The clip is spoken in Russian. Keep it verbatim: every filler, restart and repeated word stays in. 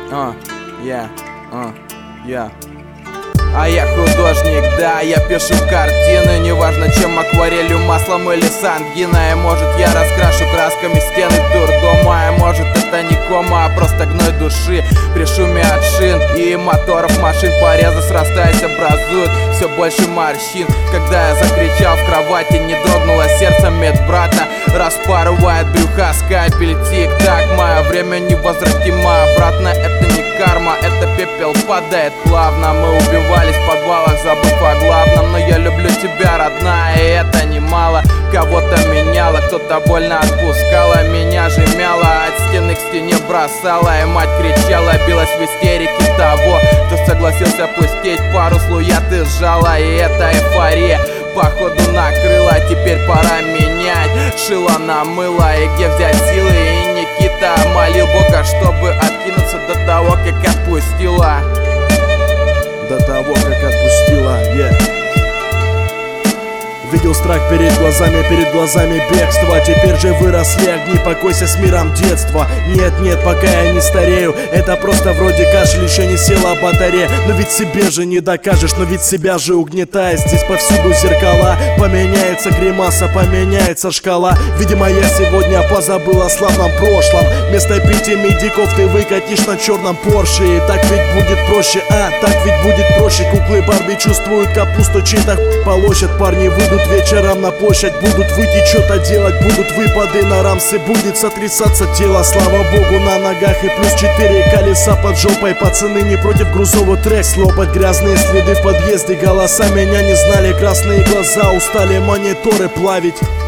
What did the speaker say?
А, я, а, я. А я художник, да, я пишу картины. Неважно чем, акварелью, маслом или сангиной. Может я раскрашу красками стены дурдома. А может это не кома, а просто гной души. При шуме от шин и моторов машин порезы срастаясь образуют все больше морщин. Когда я закричал в кровати, не дрогнуло сердце медбрата. Распарывает брюха скальпель, тик-так. Мое время невозвратимо обратно. Это не карма, это пепел падает плавно. Мы убивались в подвалах, забыв о главном. Но я люблю тебя, родная, и это немало. Кого-то меняло, кто-то больно отпускала. Меня же мяло, от стены к стене бросала. И мать кричала, билась в истерике того, кто согласился пустить пару слуя, ты сжала. И это эйфория походу накрыла. Теперь пора менять шило на мыло. И где взять силы? И Никита молил Бога, чтобы откинуться до того, как отпустила. До того, как отпустила, yeah. Видел страх перед глазами, перед глазами бегства. Теперь же выросли огни, покойся с миром детства. Нет, нет, пока я не старею. Это просто вроде кашель, еще не села батарея. Но ведь себе же не докажешь, но ведь себя же угнетает. Здесь повсюду зеркала, поменяется гримаса, поменяется шкала. Видимо, я сегодня позабыл о славном прошлом. Вместо пяти медиков ты выкатишь на черном Порше. И так ведь будет проще, а, так ведь будет проще. Куклы Барби чувствуют капусту, чей-то полощет. Парни выйдут вечером на площадь, будут выйти что-то делать, будут выпады на рамсы, будет сотрясаться тело. Слава богу, на ногах и плюс четыре колеса под жопой. Пацаны не против грузовый трек слопать. Грязные следы в подъезде, голоса меня не знали. Красные глаза, устали мониторы плавить.